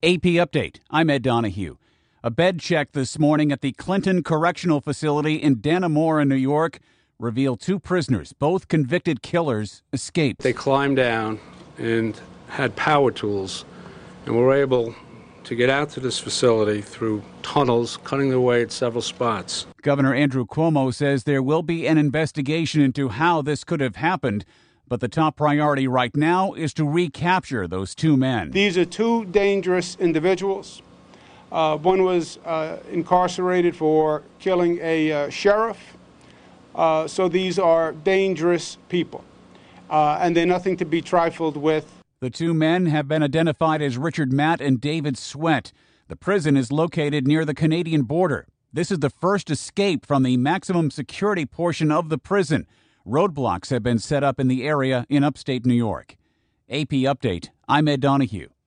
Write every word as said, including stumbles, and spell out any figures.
A P Update, I'm Ed Donahue. A bed check this morning at the Clinton Correctional Facility in Dannemora, New York, revealed two prisoners, both convicted killers, escaped. They climbed down and had power tools and were able to get out to this facility through tunnels, cutting their way at several spots. Governor Andrew Cuomo says there will be an investigation into how this could have happened, but the top priority right now is to recapture those two men. These are two dangerous individuals. Uh, one was uh, incarcerated for killing a uh, sheriff. Uh, so these are dangerous people, uh, and they're nothing to be trifled with. The two men have been identified as Richard Matt and David Sweat. The prison is located near the Canadian border. This is the first escape from the maximum security portion of the prison. Roadblocks have been set up in the area in upstate New York. A P Update, I'm Ed Donahue.